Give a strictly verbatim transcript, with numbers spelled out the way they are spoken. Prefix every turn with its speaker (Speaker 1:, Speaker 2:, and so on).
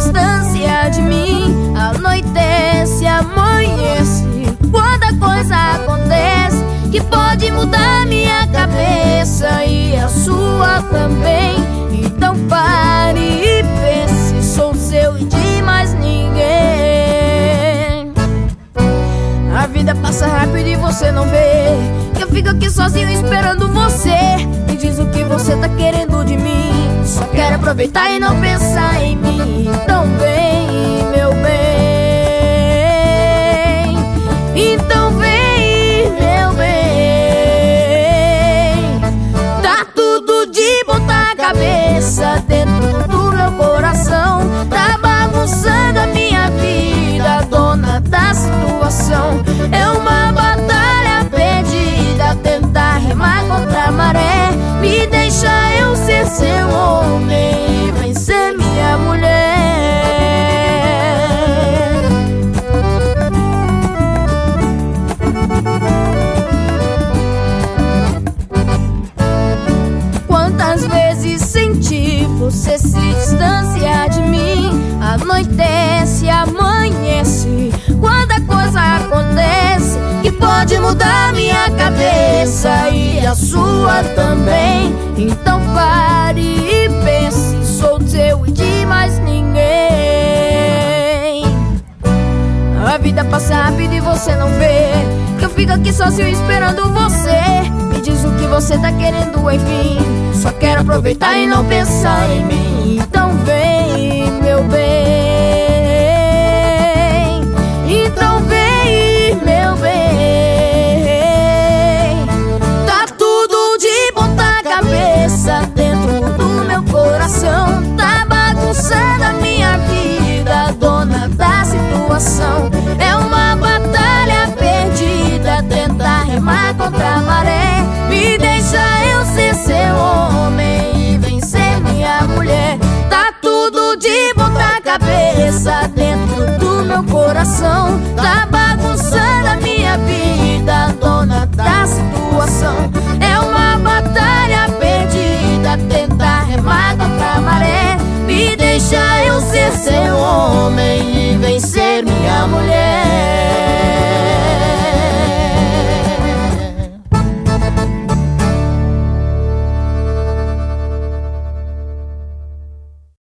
Speaker 1: distância de mim. Anoitece, amanhece, quando a coisa acontece que pode mudar minha cabeça e a sua também. Então pare e pense, sou seu e de mais ninguém. A vida passa rápido e você não vê que eu fico aqui sozinho esperando você. Me diz o que você tá querendo de mim. Só quero aproveitar e não pensar em mim. Então vem, meu bem. Então vem, meu bem. Tá tudo de ponta cabeça dentro do meu coração. Tá bagunçando a minha vida, dona da situação. É uma batalha perdida, tentar remar contra a maré. Me deixa eu ser seu homem e vencer minha mulher. Quantas vezes senti você se distanciar de mim. Anoitece, amanhece, quando a coisa acontece que pode mudar minha cabeça e a sua também. Então pare e pense, sou teu e de mais ninguém. A vida passa rápido e você não vê que eu fico aqui sozinho esperando você. Me diz o que você tá querendo, enfim. Só quero aproveitar e não pensar em mim. Então vem, meu bem. Então vem, meu bem. Tá tudo de ponta cabeça dentro do meu coração. Tá bagunçando a minha vida, dona da situação. É uma batalha perdida, tentar remar contra a maré. Me deixa eu ser seu homem e vencer minha mulher. Tá tudo de ponta cabeça dentro do meu coração. Tá bagunçando a minha vida, dona da situação. É uma batalha perdida, tentar remar contra a maré. Me deixa eu ser seu homem e vencer